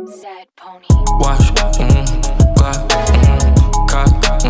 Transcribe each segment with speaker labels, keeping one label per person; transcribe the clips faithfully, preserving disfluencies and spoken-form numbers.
Speaker 1: Sad pony.
Speaker 2: Watch, mm, Glock, mm, cock,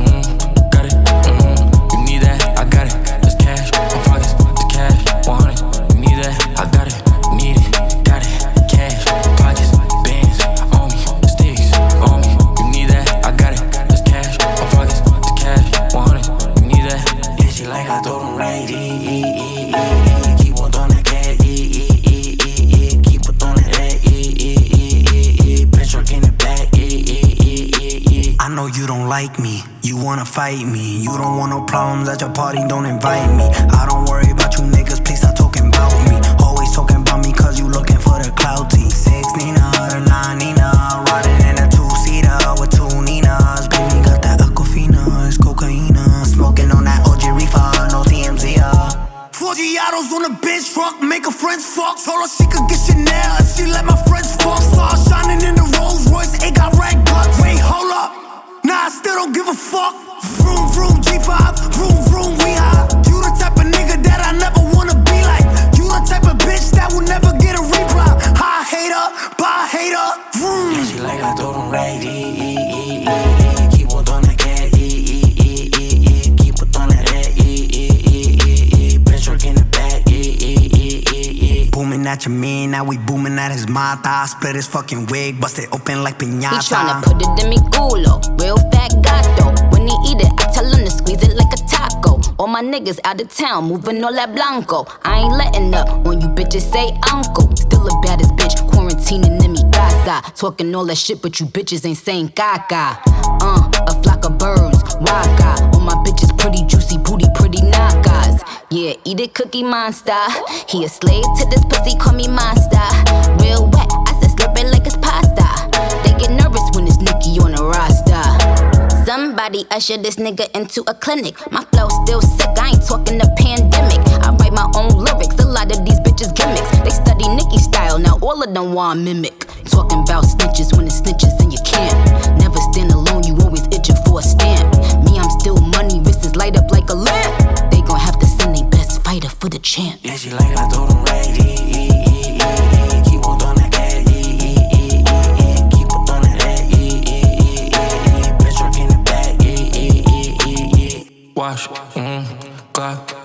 Speaker 2: mm, got it, mm, you need that, I got it, that's cash, my pockets, the cash, one hundred, you need that, I got it, need it, got it, cash, pockets, bands, on me, sticks, on me, you need that, I got it, that's cash, my pockets, the cash, one hundred, you need that.
Speaker 3: Yeah, she like I throw them right, e, e, e, e, keep on throwing that cash, e, e, e, e, e, keep on throwing that, e, e, e, e, bitch truck in the back, e, e, e, e, e. I know you don't like me, you wanna fight me, you don't want no problems at your party, don't invite me. I don't worry about you niggas, please stop talking about me. Always talking about me cause you looking for the clouty. Six Nina, the nine Nina, riding in a two-seater with two Ninas. Baby got that Aquafina, it's cocaine, smoking on that O G reefer, no T M Z. Four Giottos on a bench truck, make her friends fuck. Told her she could get Chanel if she let my friends fuck. Stars shining in the Rolls Royce, it got red guts. Wait, hold up, nah, I still don't give a fuck. Vroom, vroom, G five, vroom, vroom, we high. You the type of nigga that I never wanna be like. You the type of bitch that will never get a reply. High hater, bye hater, vroom. Yeah, she like I throw them right, e, e, e, e, keep on throwing that cat, e, e, e, e, e, keep on throwing that, e, e, e, e, bitch truck in the back, e, e, e, e, e. Booming at your man, now we booming at his mata. Split his fucking wig, bust it open like piñata.
Speaker 1: He tryna put it in mi culo, real fat gato. When he eat it, I tell him to squeeze it like a taco. All my niggas out of town, moving all that blanco. I ain't letting up when you bitches say uncle. Still a baddest bitch, quarantining in me casa. Talking all that shit, but you bitches ain't saying caca. Uh, a flock of birds, waka. All my bitches pretty juicy, booty pretty knockas. Yeah, eat it, Cookie Monster. He a slave to this pussy, call me monster. Real wet, I said slurp it like it's pasta. They get nervous when it's Nicki on the roster. Somebody usher this nigga into a clinic. My flow still sick, I ain't talking the pandemic. I write my own lyrics, a lot of these bitches gimmicks. They study Nicki style, now all of them want mimic. Talking about snitches when it's snitches in your camp. Never stand alone, you always itching for a stamp. Me, I'm still money, wrists light up like a lamp. They gon' have to send their best fighter for the champ.
Speaker 3: Yeah, she like I throw them right, e, e, e, e, keep on throwing that cat, e, e, e, e, keep on throwing that, e, e, e, e, bitch truck in the back, e, e, e, e, e.
Speaker 2: Watch, mm, Glock.